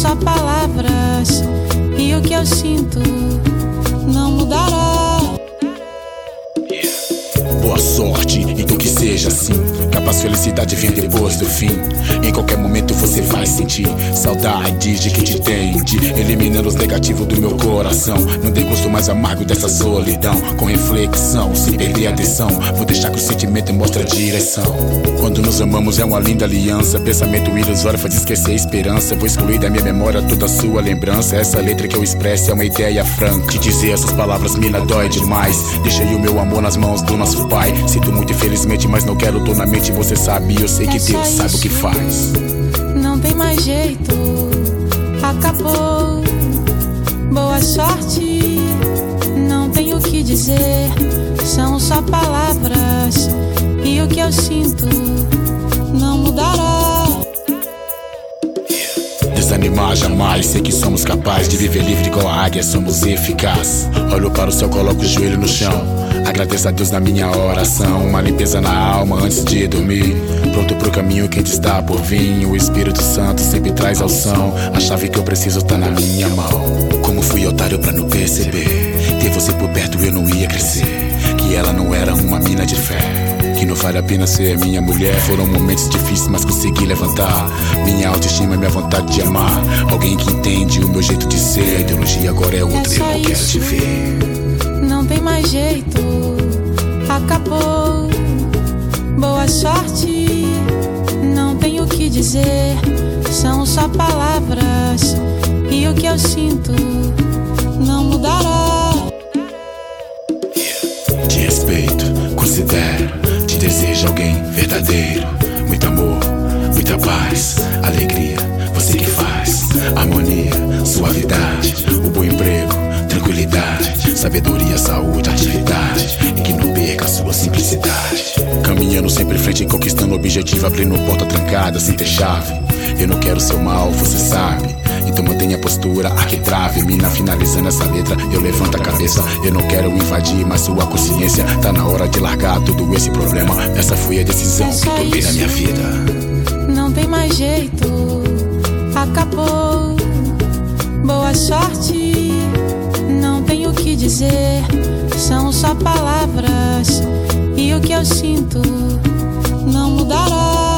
só palavras, e o que eu sinto não mudará. Boa sorte, então que seja assim. Capaz felicidade vem depois do fim. Em qualquer momento você vai sentir saudade de quem te tende, eliminando os negativos do meu coração. Não dei gosto mais amargo dessa solidão. Com reflexão, sem perder a atenção, vou deixar que o sentimento mostre a direção. Quando nos amamos é uma linda aliança. Pensamento ilusório faz esquecer a esperança. Vou excluir da minha memória toda a sua lembrança. Essa letra que eu expresso é uma ideia franca. Te dizer essas palavras me dói demais. Deixei o meu amor nas mãos do nosso pai. Sinto muito infelizmente, mas não quero dor na mente. Você sabe, eu sei que Deus sabe o que faz. Não tem mais jeito, acabou. Boa sorte, não tenho o que dizer. São só palavras, e o que eu sinto não mudará. Desanimar jamais, sei que somos capazes de viver livre igual a águia, somos eficazes. Olho para o céu, coloco o joelho no chão. Agradeço a Deus na minha oração. Uma limpeza na alma antes de dormir. Pronto pro caminho que está por vir. O Espírito Santo sempre traz ao som. A chave que eu preciso tá na minha mão. Como fui otário pra não perceber. Ter você por perto eu não ia crescer. Que ela não era uma mina de fé. Que não vale a pena ser minha mulher. Foram momentos difíceis, mas consegui levantar minha autoestima, minha vontade de amar. Alguém que entende o meu jeito de ser. A ideologia agora é outra, eu quero te ver. Não tem mais jeito, acabou. Boa sorte, não tenho o que dizer. São só palavras, e o que eu sinto não mudará. Te respeito, considero, te desejo alguém verdadeiro. Muito amor, muita paz, alegria, você que faz. Harmonia, suavidade, o bom emprego, tranquilidade, sabedoria, saúde, atividade, e que não perca a sua simplicidade. Caminhando sempre em frente, conquistando o objetivo, abrindo porta trancada sem ter chave. Eu não quero seu mal, você sabe. Então mantenha a postura, arquitrave. Mina finalizando essa letra, eu levanto a cabeça. Eu não quero invadir, mas sua consciência. Tá na hora de largar todo esse problema. Essa foi a decisão que tomei na minha vida. Não tem mais jeito, acabou. Boa sorte, não tenho o que dizer. São só palavras, e o que eu sinto não mudará.